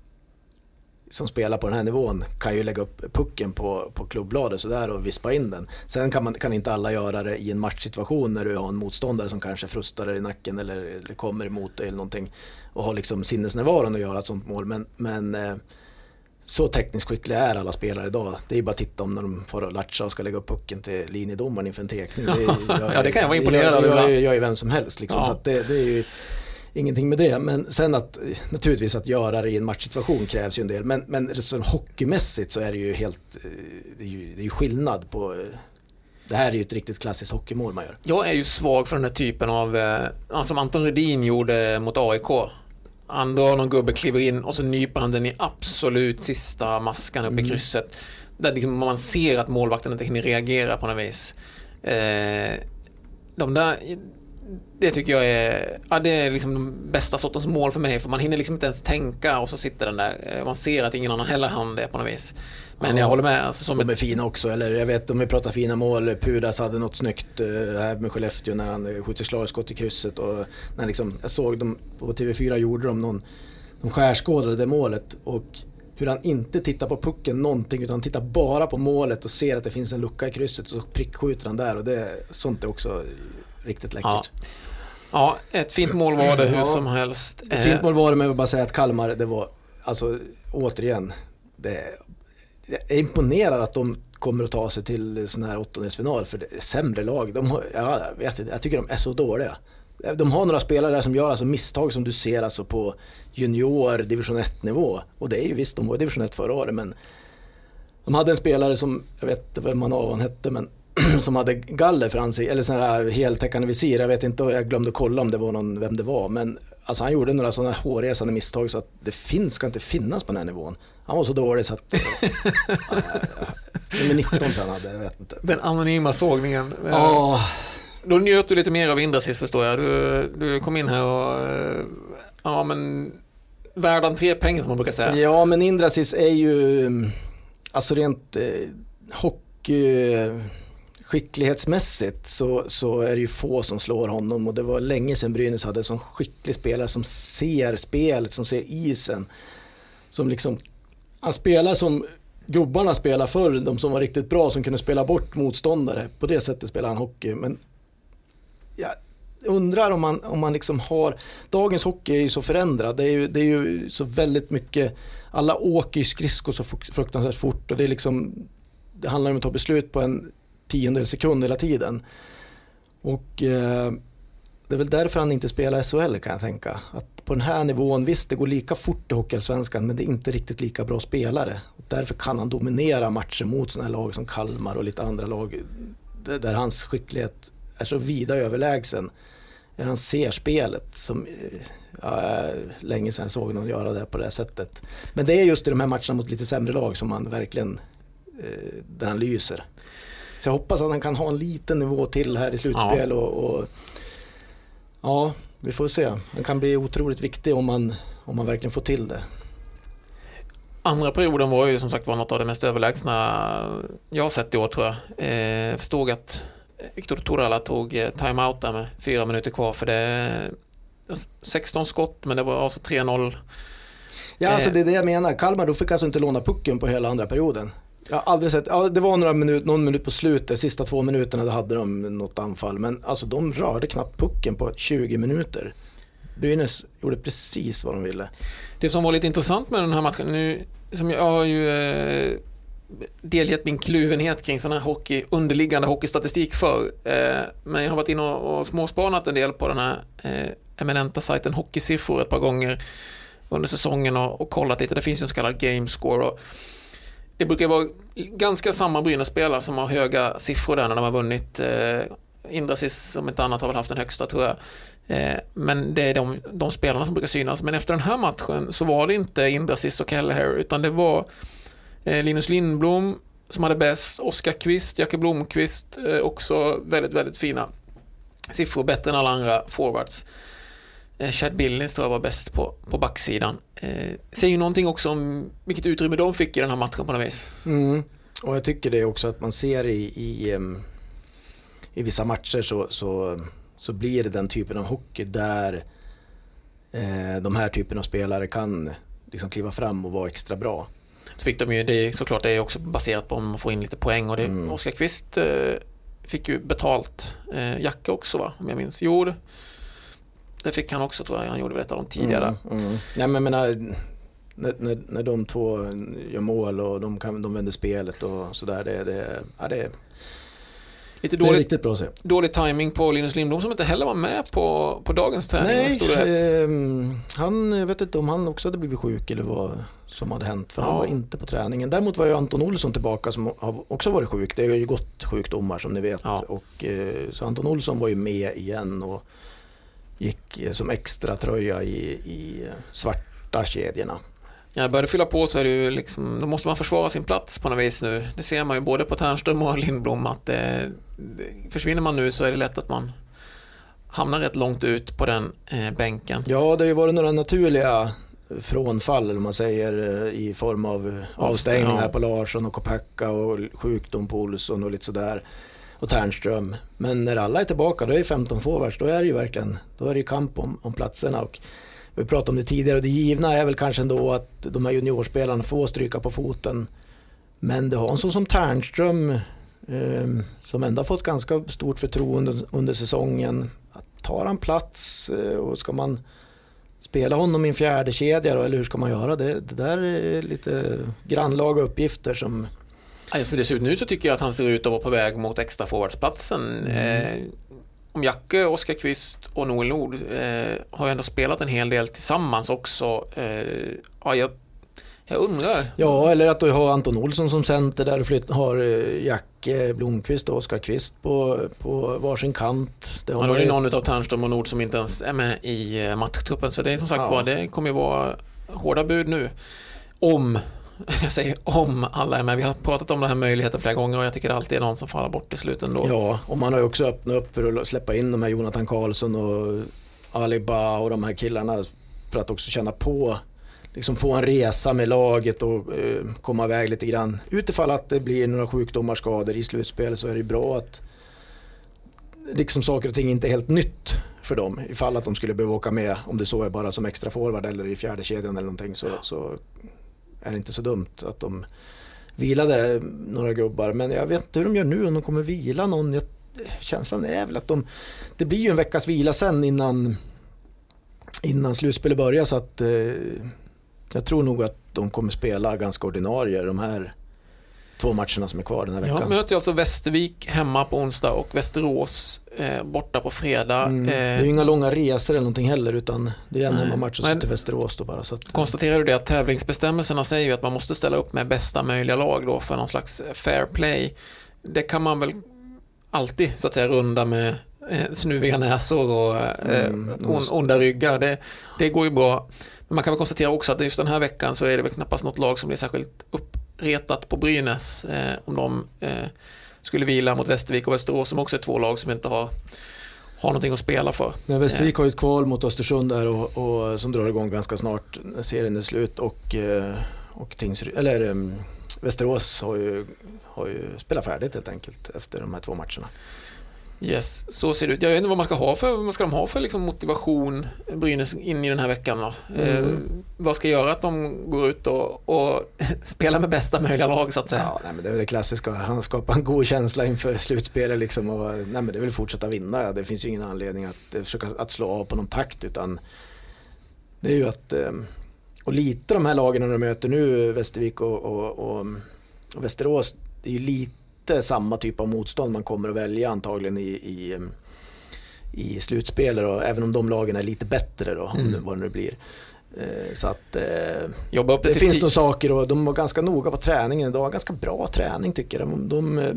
som spelar på den här nivån kan ju lägga upp pucken på, på klubbbladet så där och vispa in den. Sen kan, man, kan inte alla göra det i en matchsituation när du har en motståndare som kanske frustar dig i nacken eller, eller kommer emot dig eller någonting och har liksom sinnesnärvaron att göra ett sånt mål. Men, men så tekniskt skickliga är alla spelare idag. Det är bara att titta om när de får latcha och ska lägga upp pucken till linjedomaren inför en tekning. Det är, jag, ja, det kan jag vara imponerad av. Jag, jag, jag är vem som helst. Liksom. Ja. Så att det, det är ju ingenting med det. Men sen att naturligtvis att göra det i en matchsituation krävs ju en del. Men, men så hockeymässigt så är det ju helt, det är ju, det är ju skillnad på. Det här är ju ett riktigt klassiskt hockeymål man gör. Jag är ju svag för den här typen av, alltså som Anton Rudin gjorde mot A I K. Han drar någon gubbe, kliver in och så nyper han den i absolut sista maskan upp mm. i krysset. Där liksom man ser att målvakten inte hinner reagera på något vis. Eh, de där, det tycker jag är, ja, det är liksom de bästa sortens mål för mig. För man hinner liksom inte ens tänka och så sitter den där. Man ser att ingen annan heller hann det på något vis. Men ja, jag håller med. Alltså, som de är ett... fina också. Eller jag vet, om vi pratar fina mål. Pudas hade något snyggt uh, här med Skellefteå när han skjuter slagskott i krysset. Och när liksom, jag såg dem på T V fyra gjorde de någon, de skärskådade det målet. Och hur han inte tittar på pucken någonting utan tittar bara på målet och ser att det finns en lucka i krysset. Så prickskjuter han där och det, sånt är också riktigt läckert. Ja. Ja, ett fint mål var det hur ja, som helst. Ett fint mål var det, men jag vill bara säga att Kalmar, det var alltså återigen, det, jag är imponerad att de kommer att ta sig till sån här åttondelsfinal, för det är sämre lag. De har, ja, jag, vet inte, jag tycker de är så dåliga. De har några spelare där som gör alltså misstag som du ser alltså på junior division ett-nivå. Och det är ju visst, de var i division ett förra året, men de hade en spelare som, jag vet inte vem man av han hette, men som hade galler för ansiktet, eller sån här heltäckande visir. Jag vet inte, jag glömde kolla om det var någon, vem det var, men alltså han gjorde några sådana hårresande misstag så att det finns, ska inte finnas på den här nivån. Han var så dålig så att nummer nitton sen hade, jag vet inte. Den anonyma sågningen. Ja. Då njöt du lite mer av Indrasis, förstår jag. Du, du kom in här och ja, men värdan tre pengar som man brukar säga. Ja, men Indrasis är ju alltså rent eh, hockey skicklighetsmässigt så, så är det ju få som slår honom, och det var länge sedan Brynäs hade en sån skicklig spelare som ser spelet, som ser isen, som liksom, han spelar som gubbarna spelar förr, de som var riktigt bra, som kunde spela bort motståndare. På det sättet spelar han hockey, men jag undrar om man, om man liksom har, dagens hockey är ju så förändrad, det är ju, det är ju så väldigt mycket, alla åker ju skridskor så fruktansvärt fort, och det är liksom, det handlar om att ta beslut på en tiondel sekund hela tiden, och eh, det är väl därför han inte spelar S H L, kan jag tänka, att på den här nivån, visst det går lika fort i Hockeyallsvenskan, men det är inte riktigt lika bra spelare, och därför kan han dominera matcher mot sådana här lag som Kalmar och lite andra lag där hans skicklighet är så vida överlägsen. Han ser spelet som ja, länge sedan såg någon göra det på det sättet. Men det är just i de här matcherna mot lite sämre lag som man verkligen eh, där han lyser. Så jag hoppas att han kan ha en liten nivå till här i slutspel, ja. och, och ja, vi får se. Han kan bli otroligt viktig om man, om man verkligen får till det. Andra perioden var ju som sagt var något av det mest överlägsna jag har sett i år, tror jag. Eh, jag förstod att Viktor Torala tog timeout där med fyra minuter kvar, för det sexton skott, men det var alltså tre noll. Ja, alltså det är det jag menar. Kalmar, då fick alltså inte låna pucken på hela andra perioden. Jag har aldrig sett, ja, det var några minut, någon minut på slutet, sista två minuterna då hade de något anfall, men alltså de rörde knappt pucken på tjugo minuter. Brynäs gjorde precis vad de ville. Det som var lite intressant med den här matchen nu, som jag har ju eh, delgett min kluvenhet kring sån här hockey, underliggande hockeystatistik för, eh, men jag har varit inne och, och småspanat en del på den här eh, eminenta sajten Hockeysiffror ett par gånger under säsongen och, och kollat lite. Det finns ju en så kallad game score, och det brukar vara ganska samma Brynäs-spelare som har höga siffror där när de har vunnit. Eh, Indrasis som ett annat har väl haft den högsta, tror jag. Eh, men det är de, de spelarna som brukar synas. Men efter den här matchen så var det inte Indrasis och Kelleher, utan det var eh, Linus Lindblom som hade bäst, Oskar Kvist, Jacke Blomqvist, eh, också väldigt, väldigt fina siffror, bättre än alla andra forwards. Eh, Chad Billings tror jag var bäst på, på backsidan. Eh, säger ju någonting också om vilket utrymme de fick i den här matchen på något vis. Mm. Och jag tycker det också att man ser i, i, i vissa matcher så, så, så blir det den typen av hockey där eh, de här typen av spelare kan liksom kliva fram och vara extra bra. Så fick de ju, det är såklart det är också baserat på om man får in lite poäng, och det, mm. Oskar Kvist eh, fick ju betalt. Eh, Jacke också, va, om jag minns. Jo, det, det fick han också, tror jag. Han gjorde väl ett av dem tidigare. Mm, mm. Nej, men menar, när, när, när de två gör mål och de, kan, de vänder spelet och sådär, det, det, ja, det är lite dåligt, det är riktigt bra att se. Dålig timing på Linus Lindblom som inte heller var med på, på dagens träning. Nej, eh, han, jag vet inte om han också hade blivit sjuk eller vad som hade hänt, för ja. Han var inte på träningen. Däremot var ju Anton Olsson tillbaka som har också varit sjuk. Det har ju gått sjukdomar som ni vet. Ja. Och, eh, så Anton Olsson var ju med igen och gick eh, som extra tröja i, i svarta kedjorna. Jag började fylla på, så är det ju liksom, då måste man försvara sin plats på något vis nu. Det ser man ju både på Tärnström och Lindblom att det, det, försvinner man nu så är det lätt att man hamnar rätt långt ut på den eh, bänken. Ja, det har ju varit några naturliga frånfall, eller man säger, i form av avstängningar ja. på Larsson och Kopacka och sjukdom på Olsson och lite sådär, och Tärnström. Men när alla är tillbaka, då är det femton forwards, då är det ju verkligen, då är det ju kamp om, om platserna. Och vi pratade om det tidigare, och det givna är väl kanske ändå att de här juniorspelarna får stryka på foten. Men det har en sån som Tärnström eh, som ändå har fått ganska stort förtroende under säsongen. Att tar han plats eh, och ska man spela honom i en fjärde kedja då, eller hur ska man göra? Det, det där är lite grannlaga uppgifter som... Ja, som det ser ut nu så tycker jag att han ser ut att vara på väg mot extra forwardsplatsen. Mm. Eh, om Jacke, Oskar Kvist och Noel Nord eh, har ju ändå spelat en hel del tillsammans också. Eh, ja, jag, jag undrar. Ja, eller att du har Anton Olsson som center där du flytt, har Jacke Blomqvist och Oskar Kvist på, på varsin kant. Det har ja, då är det någon av Tärnström och Nord som inte ens är med i matchtruppen. Så det är som sagt ja. bara, det kommer ju vara hårda bud nu. Om Jag säger om alla är med. Vi har pratat om den här möjligheten flera gånger och jag tycker det alltid är någon som faller bort i slutet då. Ja, och man har ju också öppnat upp för att släppa in de här Jonathan Karlsson och Aliba och de här killarna för att också känna på, liksom få en resa med laget och eh, komma iväg lite grann. Utifall att det blir några sjukdomar, skador i slutspel så är det bra att liksom saker och ting inte är helt nytt för dem. Ifall att de skulle behöva åka med, om det så är bara som extra forward eller i fjärde kedjan eller någonting så, så är det inte så dumt att de vilade några gubbar. Men jag vet inte hur de gör nu, om de kommer vila någon. Jag, känslan är väl att de, det blir ju en veckas vila sen innan, innan slutspelet börjar, så att eh, jag tror nog att de kommer spela ganska ordinarie de här två matcherna som är kvar den här veckan. Ja, möter alltså Västervik hemma på onsdag och Västerås eh, borta på fredag. Mm. Eh, det är ju inga långa resor eller någonting heller, utan det är en hemmamatch och till Västerås då bara. Så att, konstaterar du det att tävlingsbestämmelserna säger ju att man måste ställa upp med bästa möjliga lag då för någon slags fair play. Det kan man väl alltid så att säga runda med eh, snuviga näsor och eh, mm, on, onda ryggar. Det, det går ju bra. Men man kan väl konstatera också att just den här veckan så är det väl knappast något lag som blir särskilt upp retat på Brynäs eh, om de eh, skulle vila mot Västervik och Västerås, som också är två lag som inte har, har någonting att spela för. Men Västervik har ju ett kval mot Östersund där och, och som drar igång ganska snart när serien är slut, och, eh, och Tingsryd, eller eh, Västerås har ju, har ju spelat färdigt helt enkelt efter de här två matcherna. Yes, så ser det ut. Jag vet inte vad man ska ha för, vad ska de ha för liksom motivation Brynäs in i den här veckan då? Mm. Eh, vad ska göra att de går ut och, och spelar med bästa möjliga lag så att säga? Ja, nej, men det är väl det klassiska. Han skapar en god känsla inför slutspelet liksom, och nej, men det är väl fortsätta vinna. Det finns ju ingen anledning att eh, försöka att slå av på någon takt, utan det är ju att eh, och lite de här lagen när de möter nu Västervik och, och, och, och Västerås, det är ju lite samma typ av motstånd man kommer att välja antagligen i, i, i slutspelet, och även om de lagen är lite bättre då, mm. om det, vad det nu blir. Eh, så att eh, Jobba upp det finns t- nog saker, och de var ganska noga på träningen idag, ganska bra träning tycker jag. De, de eh,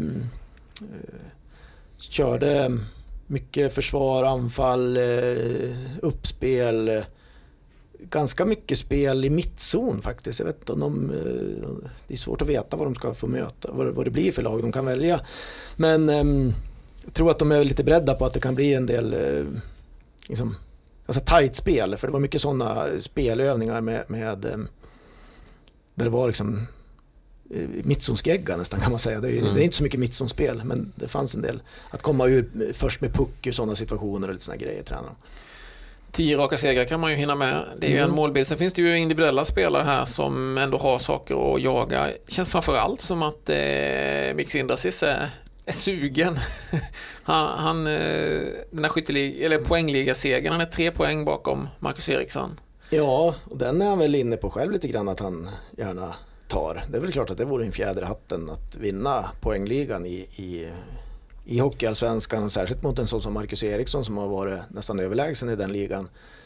körde mycket försvar, anfall, eh, uppspel, eh, ganska mycket spel i mittzon faktiskt. Jag vet inte om de, det är svårt att veta vad de ska få möta, vad, vad det blir för lag de kan välja. Men eh, jag tror att de är lite beredda på att det kan bli en del eh, liksom, ganska tajt spel. För det var mycket sådana spelövningar med, med eh, där det var liksom eh, mittzonsgegga nästan kan man säga. Det är, mm. det är inte så mycket mittzonspel, men det fanns en del. Att komma ur först med puck i sådana situationer och lite sådana grejer tränar. Tio raka segrar kan man ju hinna med. Det är ju mm. en målbild. Sen finns det ju individuella spelare här som ändå har saker att jaga. Känns framförallt som att eh, Mix Indrasis är, är sugen. han, han, den här skyttelig- eller poängliga-segern, han är tre poäng bakom Marcus Eriksson. Ja, och den är han väl inne på själv lite grann att han gärna tar. Det är väl klart att det vore en fjäder i hatten att vinna poängligan i... i i hockeyallsvenskan, och särskilt mot en sån som Marcus Eriksson som har varit nästan överlägsen i den ligan.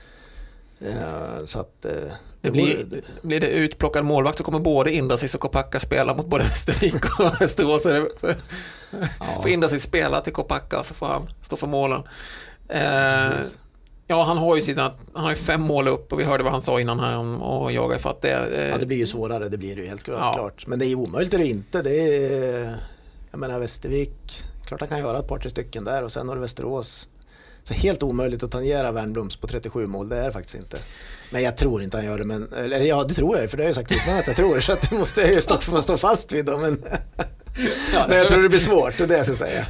Uh, så att uh, det, det blir, det, blir det utplockad målvakt så kommer både Indrasis och Kopacka spela mot både Västervik och Västerås. För, ja. för Indrasis spela till Kopacka så får han stå för målen. Uh, ja, han har ju sina, han har ju fem mål upp, och vi hörde vad han sa innan här om att jaga för att det... Uh, ja, det blir ju svårare, det blir det ju helt klart. Ja. Men det är omöjligt eller inte. Det är, jag menar Västervik, klart han kan göra ett par tre stycken där, och sen har det Västerås. Så helt omöjligt att tangera Wernbloms på trettiosju mål, det är faktiskt inte. Men jag tror inte han gör det, men eller ja, det tror jag, för det har jag sagt innan att jag tror, så att det måste jag ju stå, få stå fast vid dem, men ja, men jag tror det blir svårt, och det jag ska säga.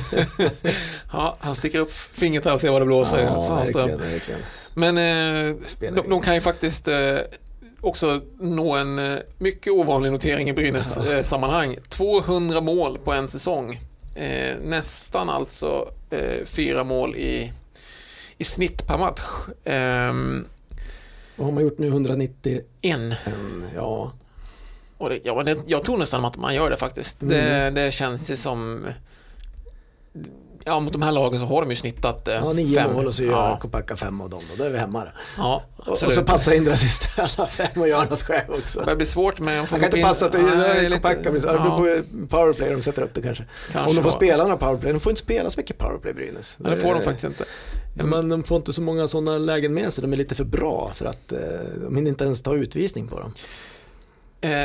Ja, han sticker upp fingret här och ser vad det blåser. Ja, verkligen, verkligen. Men eh, de, de kan ju faktiskt eh, också nå en eh, mycket ovanlig notering i Brynäs ja. eh, sammanhang. tvåhundra mål på en säsong. Eh, nästan alltså eh, fyra mål i, i snitt per match. Eh, Vad har man gjort nu? hundranittio? En. En, ja. Och det, ja, det, jag tror nästan att man gör det faktiskt. Mm. Det, det känns ju som... Ja, mot de här lagen så har de ju snittat eh, ja, nio fem. mål och så gör ja. Kopacka fem av dem. Då, då är vi hemma. Ja, och, och så passar Indra sist alla fem och gör något själv också. Det blir svårt med... Man kan inte in... passa att det är ja, Kopacka. Det beror på powerplay de sätter upp det kanske. kanske Om de får var. spela några powerplay. De får inte spela så mycket powerplay, Brynäs. Ja, det får de faktiskt inte. Ja, men de får inte så många sådana lägen med sig. De är lite för bra för att eh, de hinner inte ens ta utvisning på dem. Eh,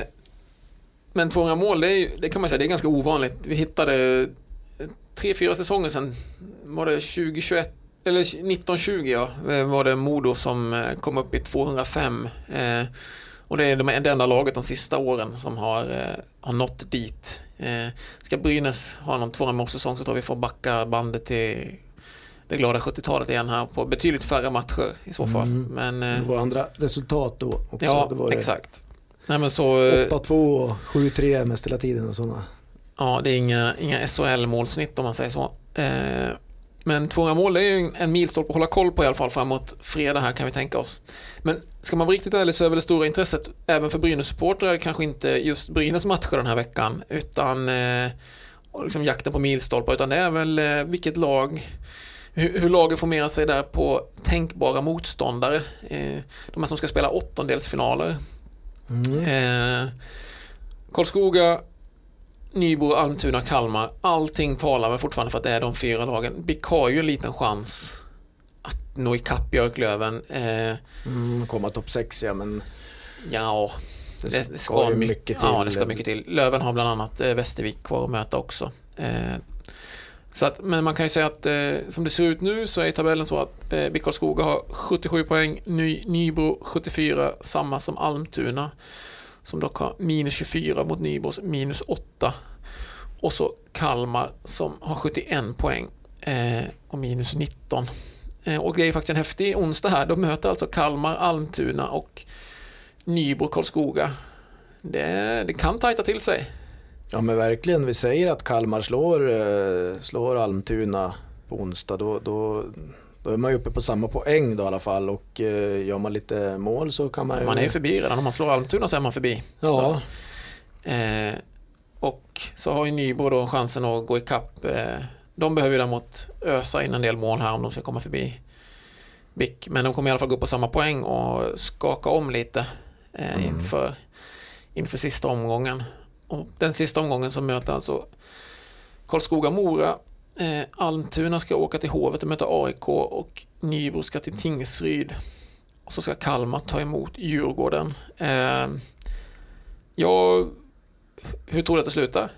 men tvåhundra mål, det, är ju, det kan man säga, det är ganska ovanligt. Vi hittade... Tre, fyra säsonger sedan var det tjugo tjugoett eller nitton tjugo ja, var det Modo som kom upp i tvåhundrafem eh, och det är det enda laget de sista åren som har, eh, har nått dit. Eh, ska Brynäs ha någon tvåhundra målsäsong så tror vi får backa bandet till det glada sjuttiotalet igen här på betydligt färre matcher i så fall. Mm. Men, eh, det var andra resultat då också. Ja, det var exakt. Nej, men så, åtta två och sju tre mest hela tiden och sådana. Ja, det är inga, inga S H L-målsnitt om man säger så. Eh, men tvåhundra mål är ju en milstolpe att hålla koll på i alla fall framåt fredag här kan vi tänka oss. Men ska man vara riktigt ärlig så är väl det stora intresset även för Brynäs-supportrar kanske inte just Brynäs matcher den här veckan utan eh, liksom jakten på milstolpar utan det är väl eh, vilket lag, hur, hur laget formerar sig där på tänkbara motståndare. Eh, de här som ska spela åttondelsfinaler. Mm. Eh, Karlskoga, Nybro, Almtuna, Kalmar. Allting talar väl fortfarande för att det är de fyra lagen. B I K har ju en liten chans att nå ikapp Björklöven. Eh, mm, komma topp sex, ja, men... Ja, det, det, det ska mycket, mycket till. Ja, det ska mycket till. Löven har bland annat eh, Västervik kvar att möta också. Eh, så att, men man kan ju säga att eh, som det ser ut nu så är tabellen så att eh, B I K Skoga har sjuttiosju poäng, Ny, Nybro sjuttiofyra, samma som Almtuna. Som dock har minus tjugofyra mot Nybros minus åtta. Och så Kalmar som har sjuttioen poäng eh, och minus nitton. Eh, och det är faktiskt en häftig onsdag här. De möter alltså Kalmar, Almtuna och Nybro, Karlskoga. Det, det kan tajta till sig. Ja, men verkligen. Vi säger att Kalmar slår, eh, slår Almtuna på onsdag. Då... då... Då är man ju uppe på samma poäng då i alla fall och eh, gör man lite mål så kan man ju... Man är ju förbi redan, om man slår Almtuna så är man förbi. Ja. Eh, och så har ju Nybro då chansen att gå ikapp. Eh, de behöver ju däremot ösa in en del mål här om de ska komma förbi B I K. Men de kommer i alla fall gå upp på samma poäng och skaka om lite eh, mm. inför, inför sista omgången. Och den sista omgången så möter alltså Karlskoga-Mora. Eh, Almtuna ska åka till Hovet och möta A I K och Nybro ska till Tingsryd och så ska Kalmar ta emot Djurgården. Eh, ja, hur tror du att det slutar?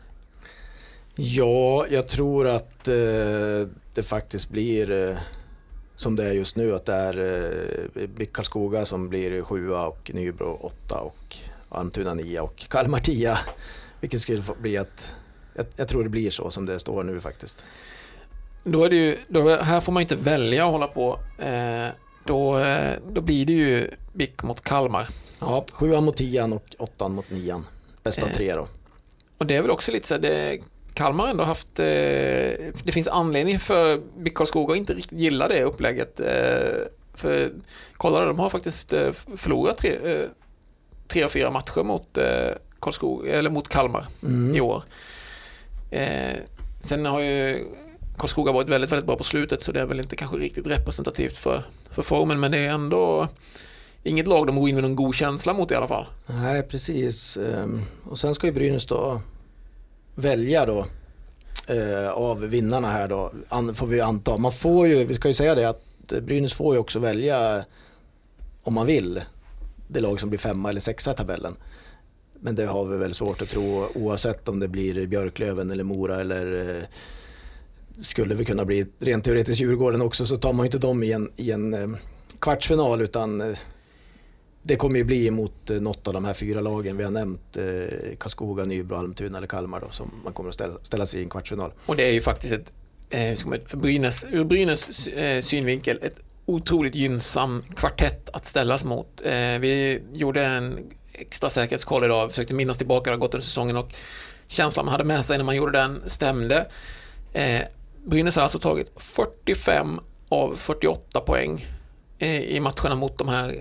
Ja, jag tror att eh, det faktiskt blir eh, som det är just nu, att det är eh, B I K Karlskoga som blir sjua och Nybro åtta och Almtuna nia och Kalmar tia, vilket skulle bli att Jag, jag tror det blir så som det står nu faktiskt. Då är det ju, då, här får man inte välja att hålla på. Eh, då, då blir det ju B I K mot Kalmar. Ja, sjuan mot tian och åttan mot nian. Bästa eh, tre då. Och det är väl också lite så här, det, Kalmar ändå haft, eh, det finns anledning för B I K Karlskoga att inte riktigt gilla det upplägget. Eh, för kolla, de har faktiskt eh, förlorat tre, eh, tre och fyra matcher mot eh, Karlskoga, eller mot Kalmar mm. i år. Eh, sen har ju Karlskoga varit väldigt, väldigt bra på slutet så det är väl inte kanske riktigt representativt för, för formen, men det är ändå inget lag de går in med någon god känsla mot i alla fall. Nej, precis. Um, och sen ska ju Brynäs då välja då uh, av vinnarna här då, An- får vi anta. Man får ju, vi ska ju säga det att Brynäs får ju också välja om man vill det lag som blir femma eller sexa i tabellen. Men det har vi väl svårt att tro, oavsett om det blir Björklöven eller Mora eller eh, skulle vi kunna bli rent teoretiskt Djurgården också, så tar man ju inte dem i en, i en eh, kvartsfinal, utan eh, det kommer ju bli mot eh, något av de här fyra lagen vi har nämnt, eh, Karlskoga, Nybro, Almtuna eller Kalmar då, som man kommer att ställa, ställa sig i en kvartsfinal. Och det är ju faktiskt ett, eh, för Brynäs, ur Brynäs eh, synvinkel ett otroligt gynnsam kvartett att ställas mot. Eh, vi gjorde en extra säkerhetskoll idag, försökte minnas tillbaka, det har gått under säsongen och känslan man hade med sig när man gjorde den stämde. Eh, Brynäs har alltså tagit fyrtiofem av fyrtioåtta poäng eh, i matcherna mot de här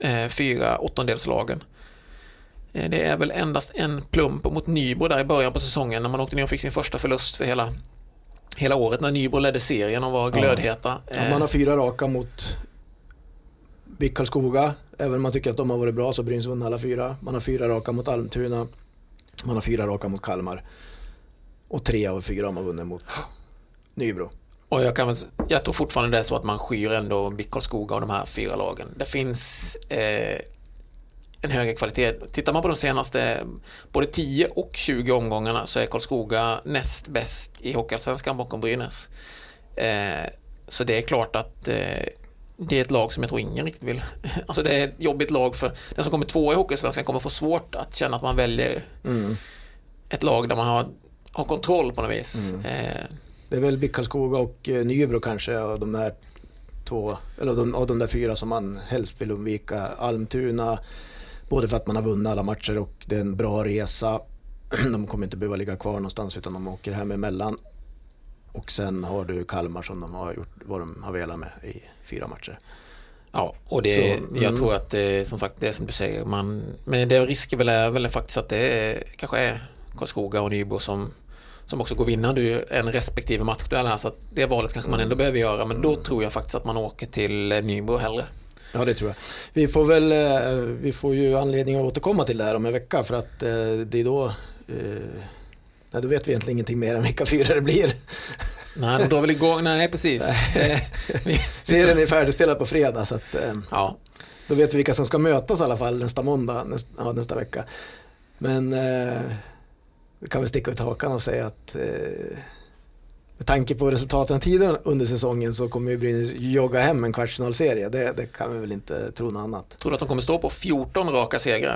eh, fyra åttondelslagen. Eh, det är väl endast en plump mot Nybro där i början på säsongen när man åkte ner och fick sin första förlust för hela, hela året när Nybro ledde serien och var glödheta. Ja. Ja, man har fyra raka mot B I K Karlskoga. Även om man tycker att de har varit bra så Brynäs vunnit alla fyra. Man har fyra raka mot Almtuna. Man har fyra raka mot Kalmar. Och tre av fyra har man vunnit mot Nybro. Och jag, kan väl, jag tror fortfarande det är så att man skyr ändå B I K Karlskoga och de här fyra lagen. Det finns eh, en högre kvalitet. Tittar man på de senaste både tio och tjugo omgångarna så är Karlskoga näst bäst i Hockeyallsvenskan bakom Brynäs. Eh, så det är klart att eh, det är ett lag som jag tror ingen riktigt vill. Alltså det är ett jobbigt lag för den som kommer två i Hockeyallsvenskan kommer få svårt att känna att man väljer mm. ett lag där man har, har kontroll på något vis. Mm. Eh, Det är väl B I K Karlskoga och eh, Nybro kanske av de där två, eller de, av de där fyra som man helst vill undvika. Almtuna, både för att man har vunnit alla matcher och det är en bra resa. De kommer inte behöva ligga kvar någonstans utan de åker hem emellan. Och sen har du Kalmar som de har gjort vad de har velat med i fyra matcher. Ja, och det, Så, jag mm. tror att det, som sagt, det är som du säger. Man, men det risker väl är väl faktiskt att det är, kanske är Karlskoga och Nybro som som också går vinnande en respektive matchduell här, så att det valet kanske man ändå behöver göra, men då tror jag faktiskt att man åker till Nybro hellre. Ja, det tror jag. Vi får väl vi får ju anledning att återkomma till det här om en vecka för att det är då nej, då vet vi egentligen ingenting mer än vilka fyra det blir. Nej, då drar väl igång, nej precis. Serien är färdigspelad på fredag så att ja. Då vet vi vilka som ska mötas i alla fall nästa måndag, nästa, ja, nästa vecka. Men vi kan väl sticka ut hakan och säga att eh, med tanke på resultaten tidigare under säsongen så kommer ju Brynäs jogga hem en kvartsfinalserie. Det, det kan vi väl inte tro något annat. Tror du att de kommer stå på fjorton raka segrar?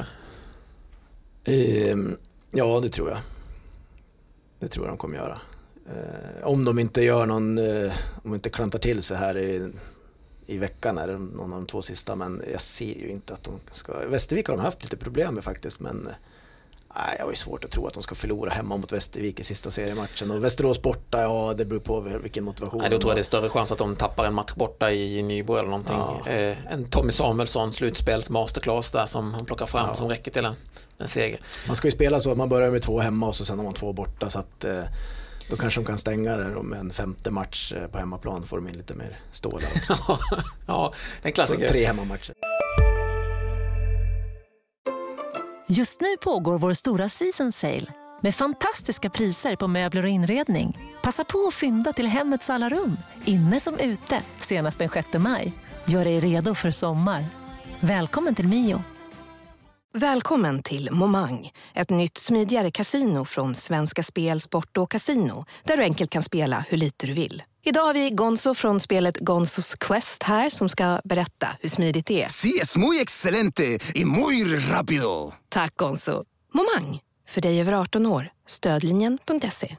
Eh, ja, det tror jag. Det tror jag de kommer göra. Eh, om de inte gör någon, eh, om de inte klantar till sig här i, i veckan är det någon av de två sista, men jag ser ju inte att de ska... Västervik har de haft lite problem med faktiskt, men... Nej, jag har ju svårt att tro att de ska förlora hemma mot Västervik i sista seriematchen. Och Västerås borta, ja, det beror på vilken motivation. Nej, då tror jag det är större chans att de tappar en match borta i Nybro eller någonting. Ja. Eh, en Tommy Samuelsson slutspels masterclass där som han plockar fram ja. som räcker till en, en seger. Man ska ju spela så att man börjar med två hemma och så sen har man två borta, så att eh, då kanske de kan stänga det med en femte match på hemmaplan, får de in lite mer stålar också. Ja, det är en klassiker. Tre hemmamatcher. Just nu pågår vår stora season sale med fantastiska priser på möbler och inredning. Passa på att fynda till hemmets alla rum, inne som ute, senast den sjätte maj. Gör dig redo för sommar. Välkommen till Mio. Välkommen till Momang, ett nytt smidigare kasino från Svenska Spel, Sport och Casino, där du enkelt kan spela hur lite du vill. Idag har vi Gonzo från spelet Gonzos Quest här som ska berätta hur smidigt det är. Sí, es muy excelente y muy rápido. Tack Gonzo. Momang, för dig över arton år. Stödlinjen punkt se.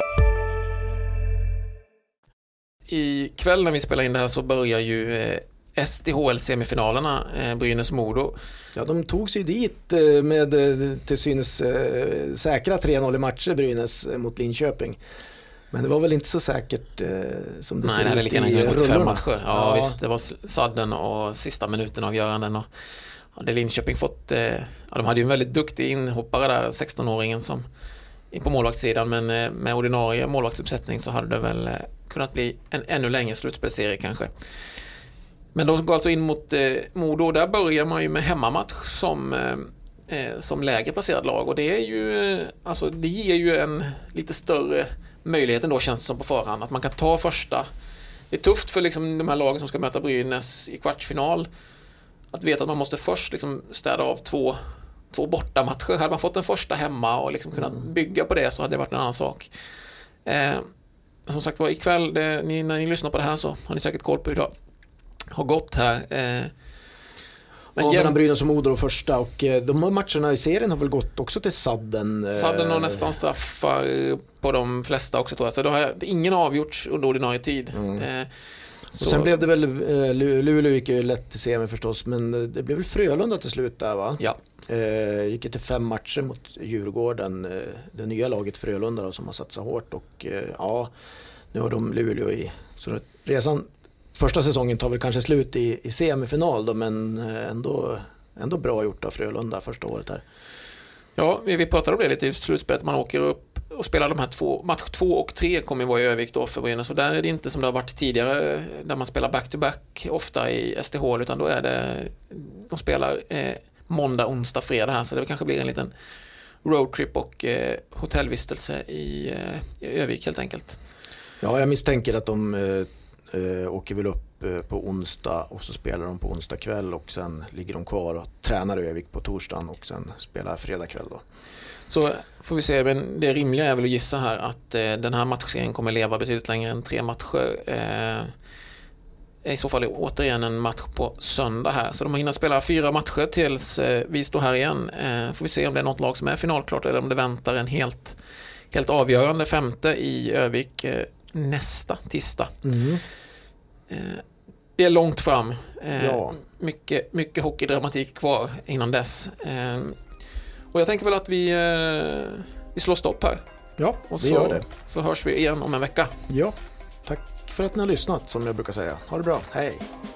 I kväll när vi spelar in det här så börjar ju eh, S D H L-semifinalerna, eh, Brynäs-Modo. Ja, de tog sig dit eh, med eh, till synes eh, säkra tre noll i matcher Brynäs eh, mot Linköping. Men det var väl inte så säkert eh, som det Nej, ser det ut i rullorna. Fem matcher. Ja, ja, visst. Det var sadden och sista minuten avgöranden. Och hade Linköping fått... Eh, ja, de hade ju en väldigt duktig inhoppare där, sexton-åringen som på målvaktssidan. Men eh, med ordinarie målvaktsuppsättning så hade det väl eh, kunnat bli en ännu längre slutspelserie kanske. Men de går alltså in mot eh, Modo. Där börjar man ju med hemmamatch som... Eh, som lägre placerad lag. Och det är ju... Eh, alltså det ger ju en lite större... möjligheten då, känns det som på förhand, att man kan ta första. Det är tufft för liksom de här lagen som ska möta Brynäs i kvartsfinal att veta att man måste först liksom städa av två, två bortamatcher. Hade man fått den första hemma och liksom kunnat bygga på det så hade det varit en annan sak. Eh, som sagt var, ikväll det, ni, när ni lyssnar på det här så har ni säkert koll på hur det har gått här. Eh, Men ja, mellan Brynäs och Modo och första, och de här matcherna i serien har väl gått också till sadden. Sadden har nästan straffar på de flesta också tror jag. Så då har ingen avgjorts under ordinarie tid. Mm. Eh, så. Och sen blev det väl, eh, Luleå gick ju lätt till semi förstås, men det blev väl Frölunda till slut där va? Ja. Eh, gick ju till fem matcher mot Djurgården, eh, det nya laget Frölunda då, som har satsat hårt, och eh, ja, nu har de Luleå i. Så resan första säsongen tar väl kanske slut i, i semifinal då, men ändå, ändå bra gjort av Frölunda första året här. Ja, vi, vi pratade om det lite i slutspelet. Man åker upp och spelar de här två, match två och tre kommer vara i Övik då för Brynäs. Så där är det inte som det har varit tidigare där man spelar back-to-back ofta i S T H, utan då är det, de spelar eh, måndag, onsdag, fredag här, så det kanske blir en liten roadtrip och eh, hotellvistelse i, eh, i Övik helt enkelt. Ja, jag misstänker att de eh, åker väl upp eh, på onsdag och så spelar de på onsdag kväll och sen ligger de kvar och tränar i Övik på torsdagen och sen spelar fredag kväll då. Så får vi se, men det rimliga är väl att gissa här att eh, den här matchserien kommer leva betydligt längre än tre matcher. Eh, i så fall är återigen en match på söndag här. Så de har hinner spela fyra matcher tills eh, vi står här igen. Eh, får vi se om det är något lag som är finalklart eller om det väntar en helt, helt avgörande femte i Övik eh, nästa tisdag. Mm. Eh, det är långt fram. Eh, ja. Mycket, mycket hockeydramatik kvar innan dess. Eh, och jag tänker väl att vi, eh, vi slår stopp här. Ja, och vi så, gör det. Så hörs vi igen om en vecka. Ja, tack för att ni har lyssnat som jag brukar säga. Ha det bra, hej!